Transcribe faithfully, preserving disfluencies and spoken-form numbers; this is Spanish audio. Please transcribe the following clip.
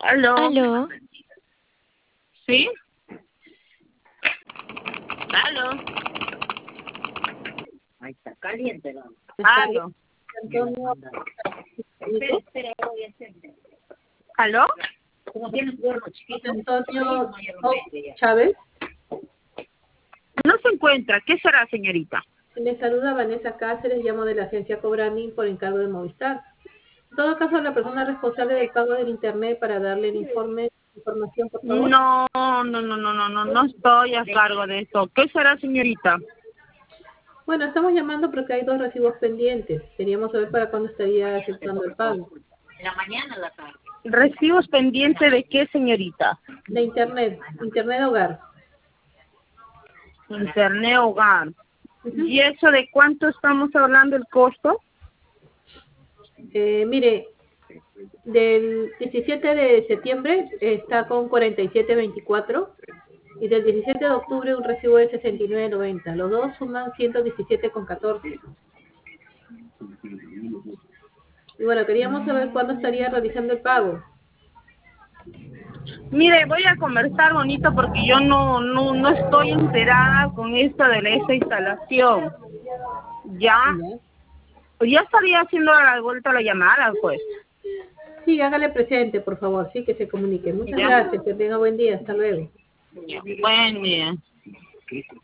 Aló. Aló. ¿Sí? Aló. Ahí está, caliente, ¿no? Aló. Antonio. Espera, espera, voy a hacer. ¿Aló? Como tiene un cuerno chiquito. Antonio Chávez. No se encuentra. ¿Qué será, señorita? Le saluda Vanessa Cáceres, llamo de la agencia Cobramin por encargo de Movistar. En todo caso, la persona responsable del pago del internet para darle el informe, información, por favor. No, no, no, no, no, no, no estoy a cargo de eso. ¿Qué será, señorita? Bueno, estamos llamando porque hay dos recibos pendientes. Queríamos saber para cuándo estaría efectuando el pago. En la mañana o la tarde. ¿Recibos pendientes de qué, señorita? De internet, internet hogar. Internet hogar. Uh-huh. ¿Y eso de cuánto estamos hablando el costo? Eh, mire, del diecisiete de septiembre está con cuarenta y siete veinticuatro y del diecisiete de octubre un recibo de sesenta y nueve noventa. Los dos suman ciento diecisiete con catorce. Y bueno, queríamos saber cuándo estaría realizando el pago. Mire, voy a conversar bonito porque yo no, no, no estoy enterada con esto de esta instalación. ¿Ya? Ya estaría haciendo la vuelta a la llamada, pues. Sí, hágale presente, por favor, sí, que se comunique. Muchas Ya. gracias, que tenga buen día, hasta luego. Buen día.